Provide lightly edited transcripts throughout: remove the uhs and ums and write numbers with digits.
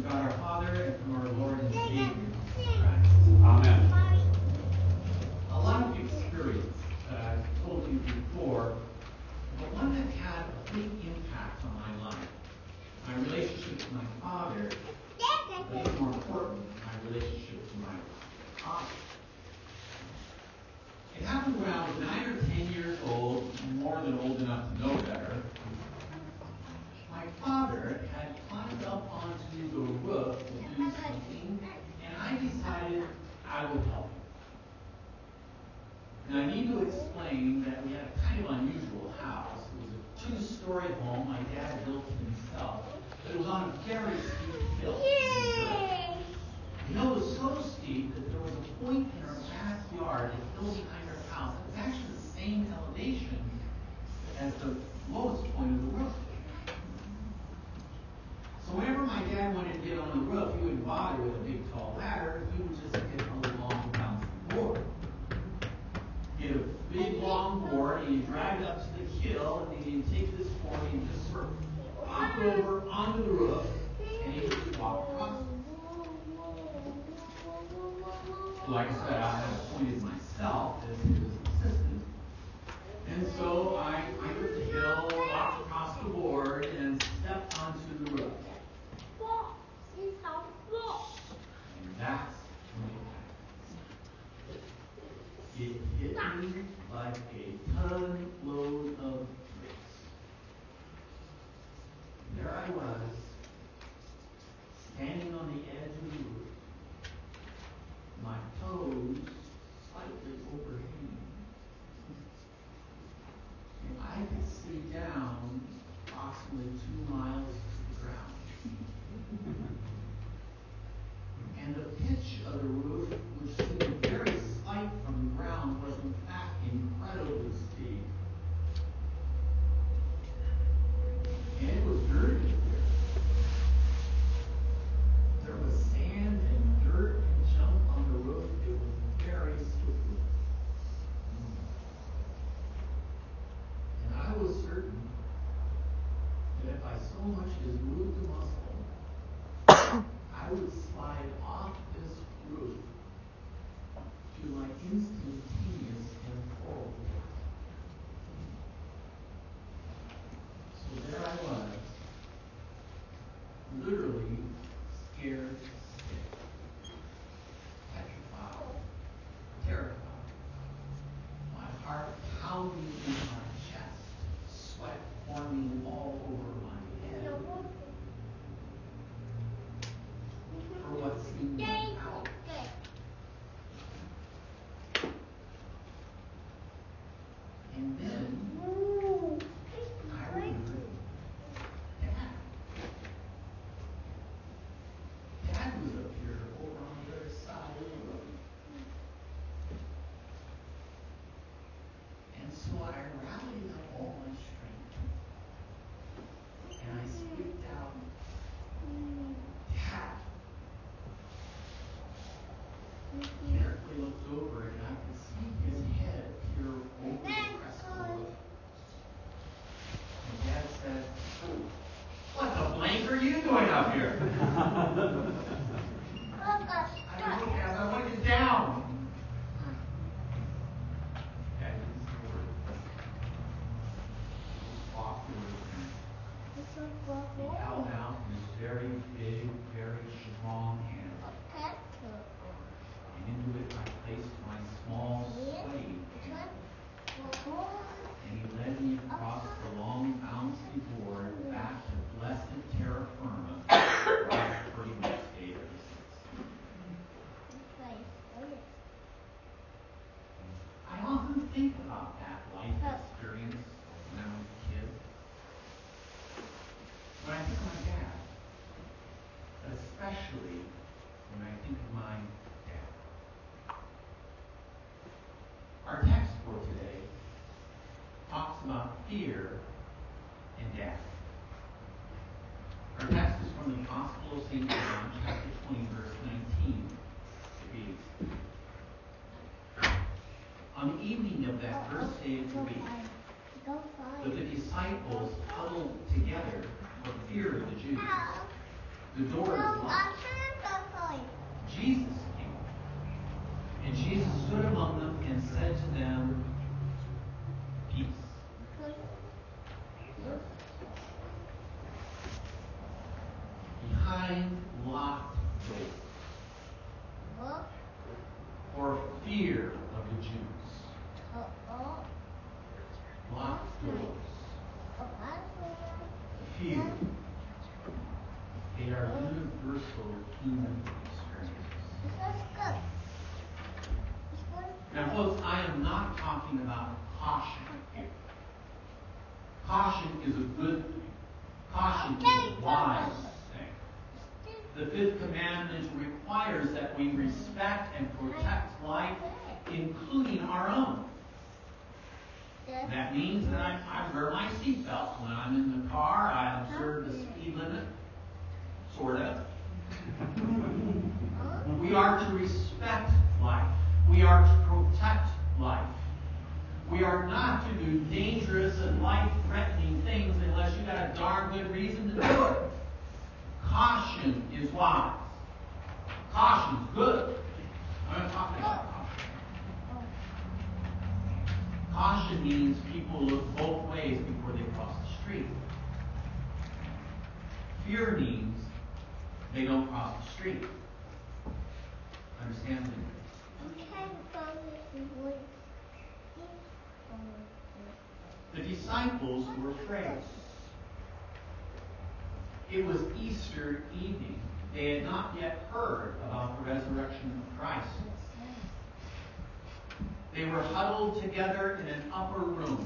of God our Father and from our Lord and Savior, Jesus Christ. Amen. A life experience that I've told you before, but one that had a big impact on my life. My relationship to my father, but even more important, my relationship to my father. It happened when I was 9 or 10 years old, more than old enough to know better. My father had climbed up onto the roof to do something, and I decided I would help him. And I need to explain that we had a kind of unusual house. It was a 2-story home my dad built himself, but it was on a very steep hill. The hill was so steep that there was a point in our backyard, the hill behind our house, that was actually the same elevation as the lowest point of the roof. So whenever my dad wanted to get on the roof, he wouldn't bother with a big tall ladder. He would just get a long bouncing board. Get a big long board, and you drag it up to the hill, and then you take this board and just sort of walk over onto the roof, and you just walk across it. Like I said, I had appointed myself as his assistant. And so I climbed up the hill, walked across the board, and stepped onto the roof. And that's when it hit me like a ton load of bricks. There I was, standing on the edge of the roof, my toes slightly overhanging. And I could see down approximately 2 miles to the ground. And the pitch of the roof, which seemed very slight from the ground, was in fact incredibly steep. And it was dirty there. There was sand and dirt and junk on the roof. It was very slippery. And I was certain that if I so much as moved a muscle, I would slide off this roof to my instantaneous and horrible death. So there I was, literally scared stiff, petrified, terrified, my heart pounding in my chest, sweat forming all over my head, for what seemed like hours. And then I remembered Dad. Dad was up here over on the other side of the road. And so I rallied up all my strength. And I squeaked out, Dad. Carefully looked over and I could see his head peer over the crest of the roof. And Dad said, what the blank are you doing up here? I looked as I went down. Dad didn't say a word. He just walked over to me. He held out his very big, very strong hand. And into it I placed my small, sweaty hand. And he led me across the long, bouncy board back to blessed terra firma, where I've pretty much stayed ever since. I often think about that life experience when I was a kid. When I think of my dad, but especially when I think of my dad. Our text for today talks about fear and death. Our text is from the Gospel of St. John, chapter 20, verse 19. It reads, on the evening of that first day of the week, with the disciples huddled together for fear of the Jews, the doors locked Jesus came. And Jesus stood among them and said to them, peace. Behind locked doors, for fear of the Jews. Locked doors. Fear. They are universal human experiences. Now, folks, I am not talking about caution here. Caution is a good thing. Caution is a wise thing. The fifth commandment requires that we respect and protect life, including our own. That means that I wear my seatbelt. When I'm in the car, I observe the speed limit. Sort of. We are to respect life. We are to protect life. We are not to do dangerous and life-threatening things unless you've got a darn good reason to do it. Caution is wise. Caution is good. I'm not talking about caution. Caution means people look both ways before they cross the street. Fear means they don't cross the street. Understand me? The disciples were afraid. It was Easter evening. They had not yet heard about the resurrection of Christ. They were huddled together in an upper room,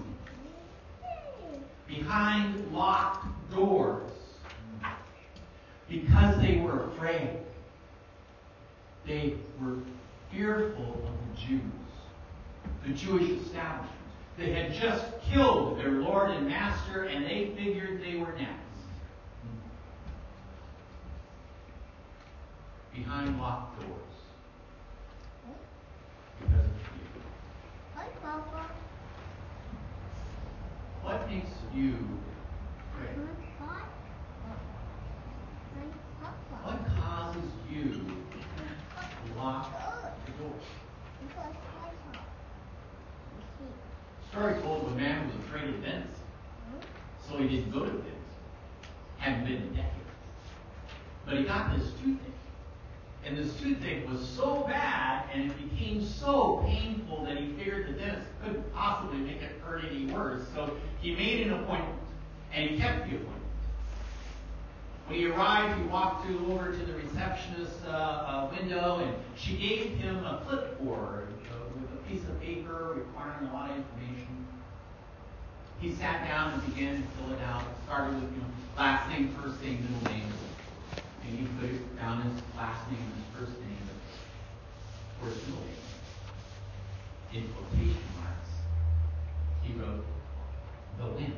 behind locked doors, because they were afraid. They were fearful of the Jews, the Jewish establishment. They had just killed their Lord and Master, and they figured they were next. Behind locked doors. Because of fear. Hi, Papa. What makes you afraid? What causes you to lock the door? Story told of a man who was afraid of dentists, so he didn't go to the dentist. Hadn't been in decades. But he got this toothache. And this toothache was so bad, and it became so painful that he figured the dentist couldn't possibly make it hurt any worse. So he made an appointment, and he kept the appointment. When he arrived, he walked over to the receptionist's window, and she gave him a clipboard with a piece of paper requiring a lot of information. He sat down and began to fill it out. It started with last name, first name, middle name. And he put down his last name and his first name, or his middle name. In quotation marks, he wrote, "The win."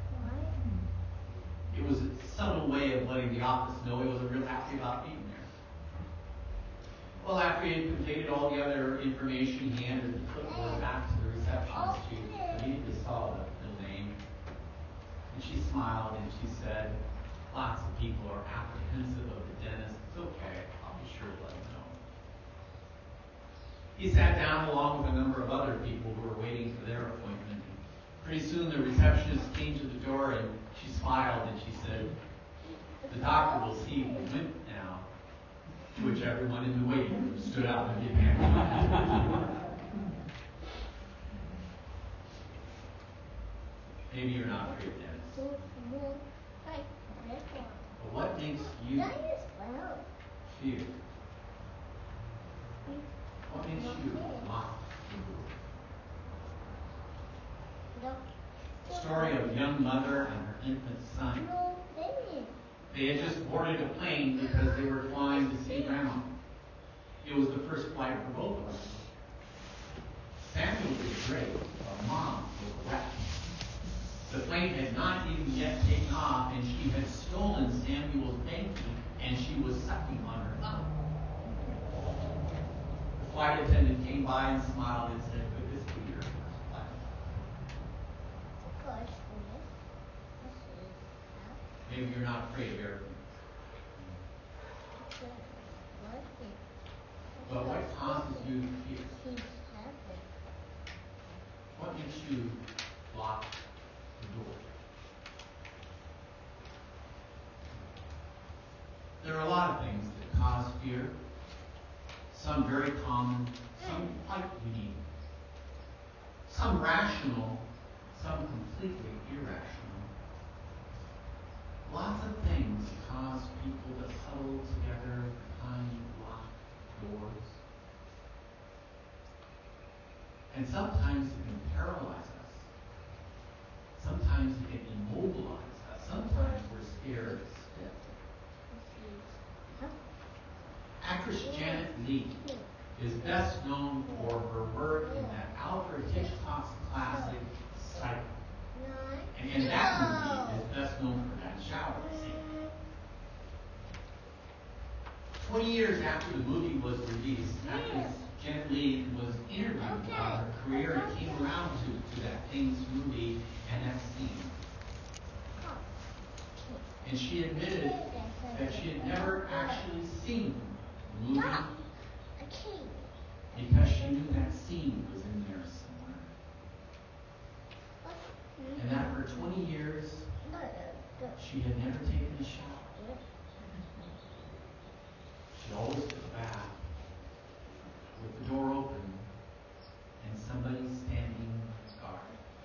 It was a subtle way of letting the office know he wasn't real happy about being there. Well, after he had completed all the other information, he handed the clipboard back to the receptionist. She immediately saw the middle name. And she smiled and she said, "Lots of people are apprehensive of the dentist. It's okay. I'll be sure to let him know." He sat down along with a number of other people who were waiting for their appointment. Pretty soon the receptionist came to the door and she smiled and she said, "The doctor will see you wimp now." To which everyone in the waiting room stood up and began clapping. Maybe you're not afraid of dentists. But what makes you fear? What makes you lock the door? Story of a young mother and her infant son. They had just boarded a plane because they were flying to see Grandma. It was the first flight for both of them. Samuel was great, but Mom was a wreck. The plane had not even yet taken off, and she had stolen Samuel's banky, and she was sucking on her thumb. The flight attendant came by and smiled and said, "Could this be your first flight?" Maybe you're not afraid of airplanes. But what causes you to fear? What makes you lock the door? There are a lot of things that cause fear. Some very common, some quite unique. Some rational, some completely irrational. Lots of things cause people to huddle together behind locked doors. And sometimes it can paralyze us. Sometimes it can immobilize us. Sometimes we're scared stiff. Actress Janet Leigh is best known for her work in that Alfred Hitchcock's classic Psycho. And that movie is best known for that shower scene. 20 years after the movie was released, actress Janet Leigh was interviewed about her career and came around to that famous movie and that scene. And she admitted that she had never actually seen the movie because she knew that scene was in there somewhere. And that for 20 years, she had never taken a shower. She always took a bath with the door open and somebody standing guard.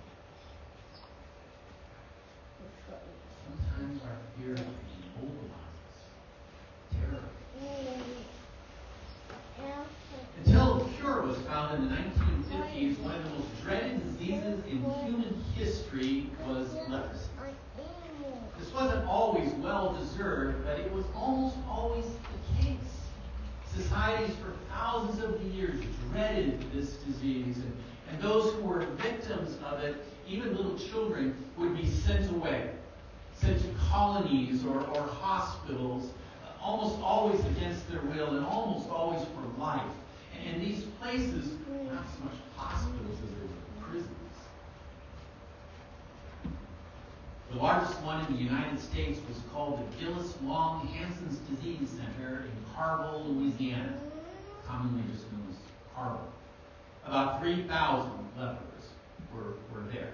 Sometimes our fear immobilizes, terror. Until a cure was found in the 1950s, one of the most dreaded diseases in human history was leprosy. This wasn't always well-deserved, but it was almost always the case. Societies for thousands of years dreaded this disease, and those who were victims of it, even little children, would be sent away, sent to colonies or hospitals, almost always against their will and almost always for life. And these places were not so much hospitals as they were prisons. The largest one in the United States was called the Gillis Long Hansen's Disease Center in Carville, Louisiana, commonly just known as Carville. About 3,000 lepers were there.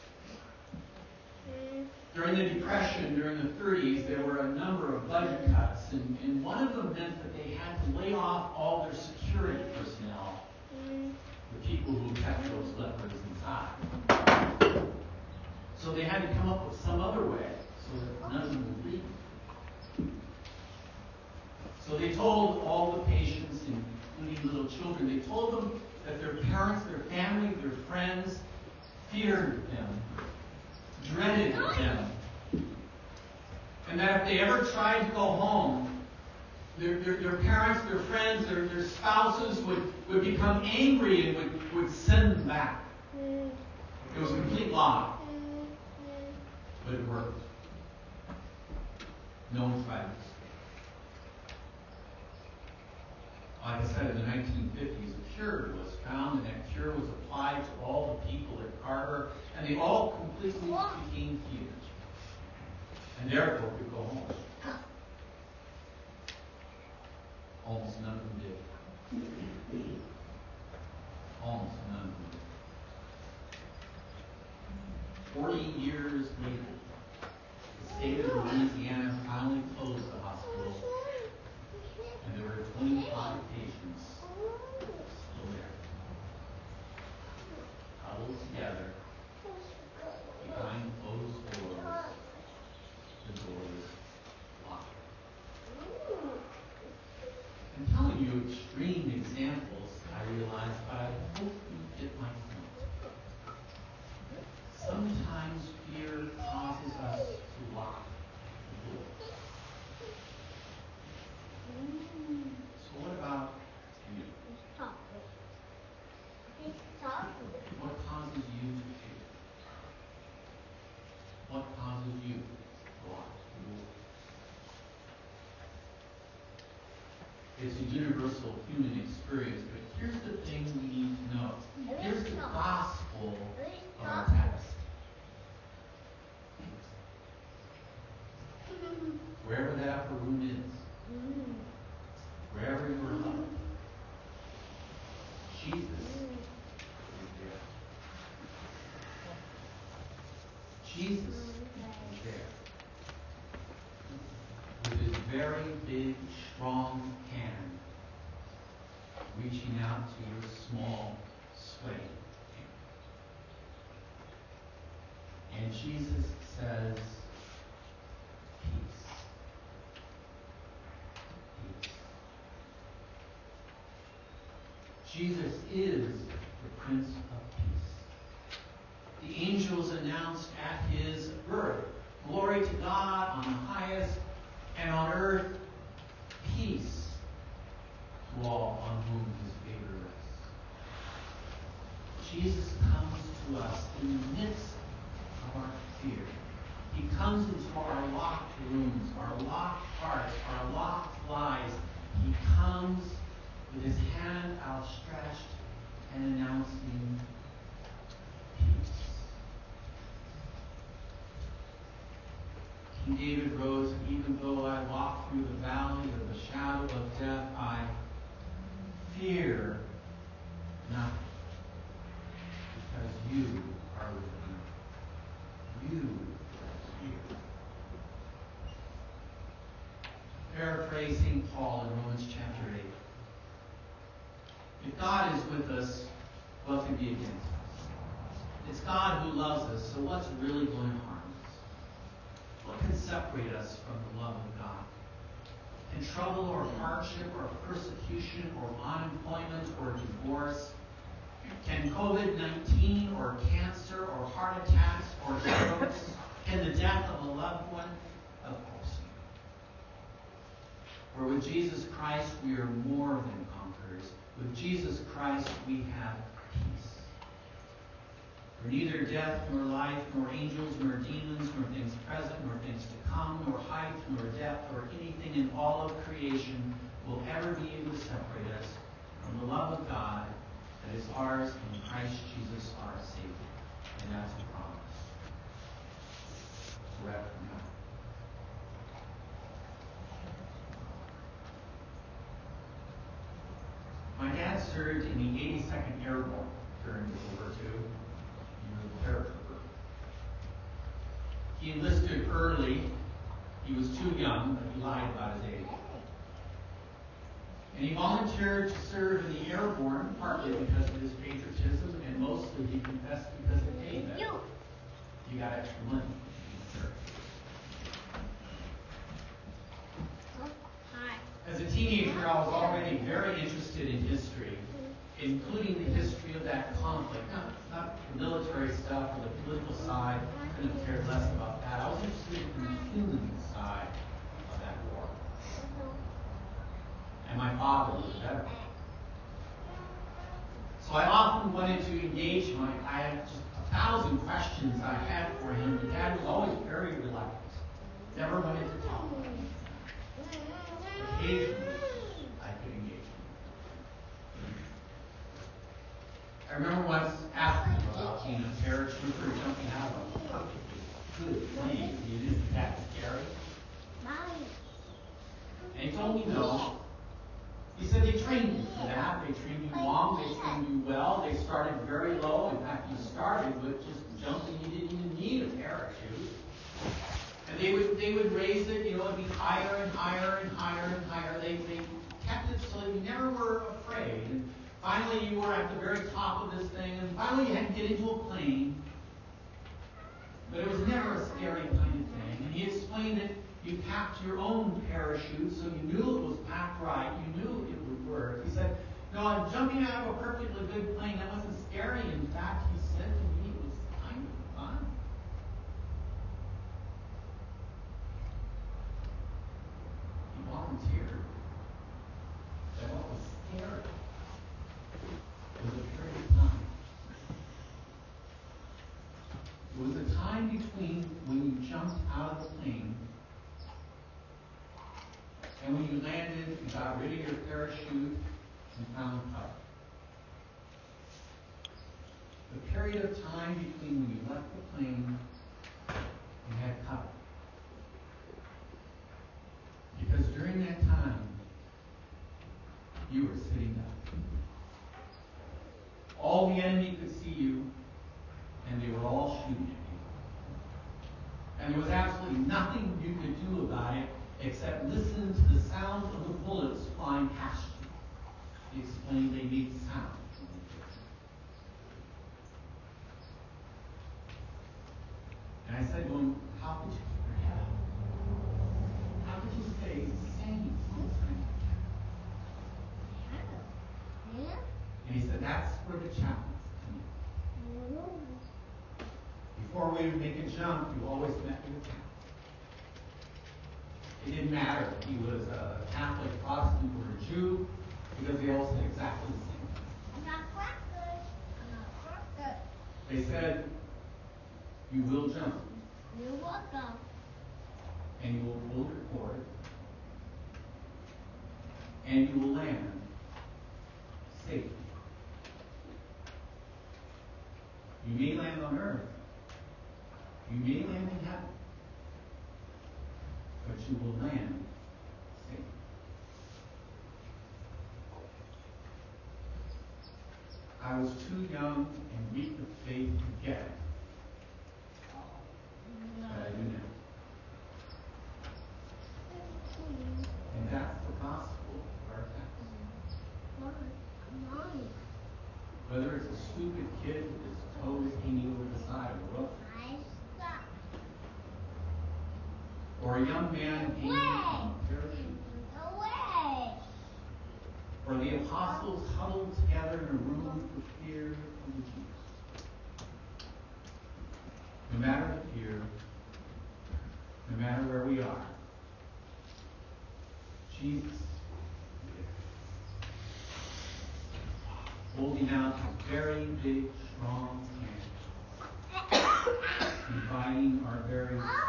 During the Depression, during the 30s, there were a number of budget cuts, and one of them meant that they had to lay off all their security personnel, the people who kept those lepers inside. So they had to come up with some other way so that none of them would leave. So they told all the patients, including little children, they told them that their parents, their family, their friends feared them, dreaded them, and that if they ever tried to go home, their parents, their friends, their spouses would become angry and would send them back. It was a complete lie, but it worked. No one tried this. Like I said, in the 1950s, a cure was found, and that cure was applied to all the people at Carver, and they all completely became healed, and therefore could go home. Almost none of them did. Almost none of them did. 40 years later, the state of Louisiana finally closed the hospital, and there were 25 patients still there, huddled together behind closed doors, the doors locked. I'm telling you extreme examples, I realize, but I hope you get my point. Sometimes fear causes us to lock the door. So what about you? What causes you to fear? What causes you to lock the door? It's a universal human experience, but here's the thing we need to know. Here's the gospel of our text. Wherever that upper room is, wherever you are huddled, very big, strong hand reaching out to your small, sweaty hand. And Jesus says, peace. Peace. Jesus is the Prince of Peace. The angels announced at his birth, glory to God on the highest, and on earth, peace to all on whom his favor rests. Jesus comes to us in the midst of our fear. He comes into our locked rooms, our locked hearts, our locked lives. He comes with his hand outstretched and announcing peace. King David wrote, even though I walk through the valley of the shadow of death, I fear nothing, because you are with me. You are here. Paraphrasing Paul in Romans chapter 8. If God is with us, what can be against us? It's God who loves us, so what's really going to harm us? What can separate us from the love of God? Can trouble or hardship or persecution or unemployment or divorce? Can COVID-19 or cancer or heart attacks or strokes? Can the death of a loved one? Of course not. For with Jesus Christ we are more than conquerors. With Jesus Christ we have peace. For neither death, nor life, nor angels, nor demons, nor things present, nor things to come, nor height, nor depth, or anything in all of creation will ever be able to separate us from the love of God that is ours in Christ Jesus our Savior. And that's a promise. Forever now. My dad served in the 82nd Airborne during World War II. He was a paratrooper. He enlisted early. He was too young, but he lied about his age. And he volunteered to serve in the Airborne, partly because of his patriotism, and mostly, he confessed, because it paid better. He got extra money. As a teenager, I was already very interested in history, including the history of that conflict. Not the military stuff or the political side. I couldn't have cared less about that. I was interested in the human side of that war. And my father was a veteran. So I often wanted to engage him. I had just 1,000 questions I had for him. And Dad was always very reluctant. Never wanted to talk about it. Occasionally, I could engage him. I remember once asking him about being a paratrooper jumping out of a perfectly good plane. Isn't that scary? And he told me no. He said they trained you for that. They trained you long. They trained you well. They started very low. In fact, you started with just jumping. You didn't even need a parachute. And they would raise it, it'd be higher and higher and higher and higher. They kept it so that you never were afraid. And finally you were at the very top of this thing, and finally you had to get into a plane. But it was never a scary kind of thing. And he explained that you packed your own parachute, so you knew it was packed right, you knew it would work. He said, no, I'm jumping out of a perfectly good plane. That wasn't scary. In fact, he said to me it was kind of fun. Volunteered. That what was scary was a period of time. It was a time between when you jumped out of the plane and when you landed and got rid of your parachute and found cover. The period of time between when you left the plane and had cover. Because during that time, you were sitting up. All the enemy could see you, and they were all shooting at you. And there was absolutely nothing you could do about it except listen to the sound of the bullets flying past you. He explained they need sound. And I said to him, how could you forget? How could you stay sane all the time? Yeah. And he said, that's where the challenge comes in. Before we would make a jump, you always met your challenge. It didn't matter if he was a Catholic, Protestant, or a Jew, because they all said exactly the same thing. I'm not crackers. I'm not crackers. They said, you will jump, You're welcome. and you will pull your cord, and you will land safely. You may land on earth, you may land in heaven, but you will land safely. I was too young and weak of faith to get it, but I do now. And that's the gospel of our text. Mommy. Whether it's a stupid kid with his toes hanging over the side of a roof, I stop. or a young man hanging from a parachute, Away. or the apostles huddled together in a room for fear of the Jews. No matter the fear, no matter where we are, Jesus is there, holding out his very big, strong hand, inviting our very